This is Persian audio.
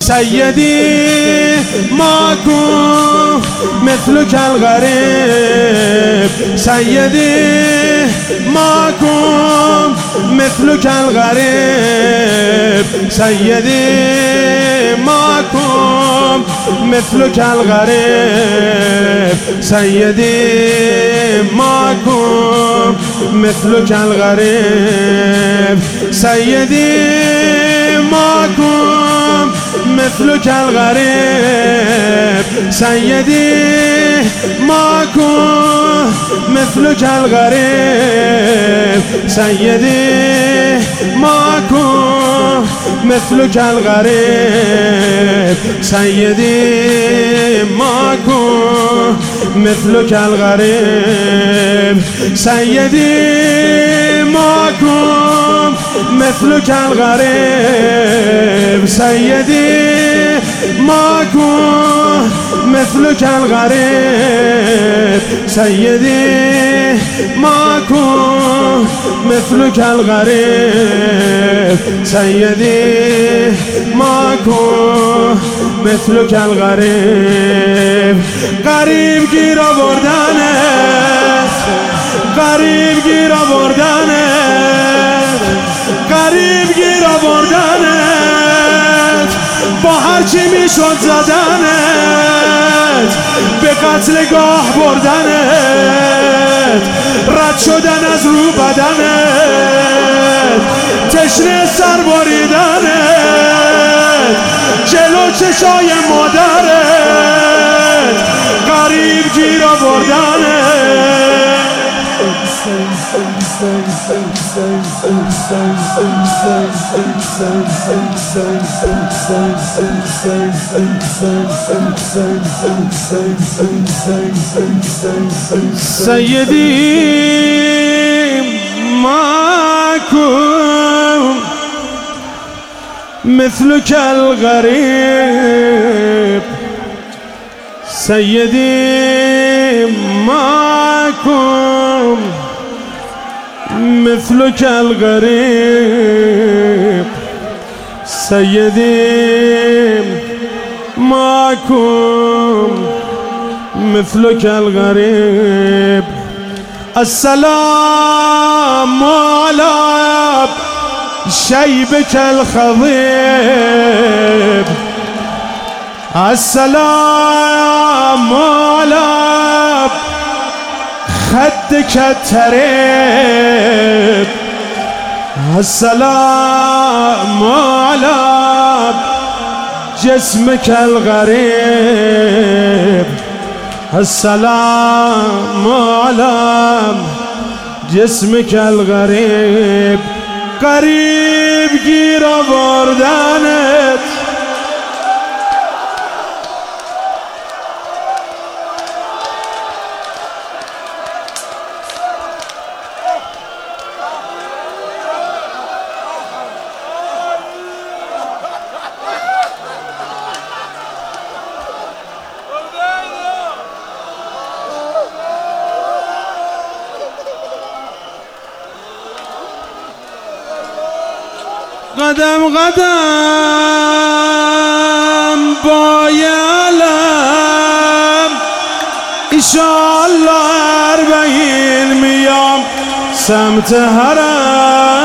سيدي ماكو مثلك الغريب سيدي ماكو مثلك الغريب سيدي ماكو مثلك الغريب سيدي ماكو مثلك الغريب سيدي ماكو مثلك الغريب سيدي ماكو مثلك الغريب سيدي ماكو مثلك الغريب سيدي ماكو مثلك الغريب سيدي ماكو مثلك الغريب سيدي ماكو مثلك الغريب سيدي ماكو مثلك الغريب سيدي ماكو مثلك الغريب غریب گیر آوردنت غریب گیر آوردنت غریب گیر آوردنت با هرچی میشد زدنت به قتلگاه بردنت رد شدن از رو بدنت تشنه سر بریدنت جلو چشای مادرت غریب گیر آوردنت سيدي ماكو مثلك الغريب سيدي ماكو مثلك الغريب سيدي ماكو مثلك الغريب السلام على شيبك الخضيب السلام على خدك التريب السلام على جسمك الغريب السلام على جسمك الغريب قريب گیر آوردنت قدم قدم با یلم ایشالله 40 میام سمت حرم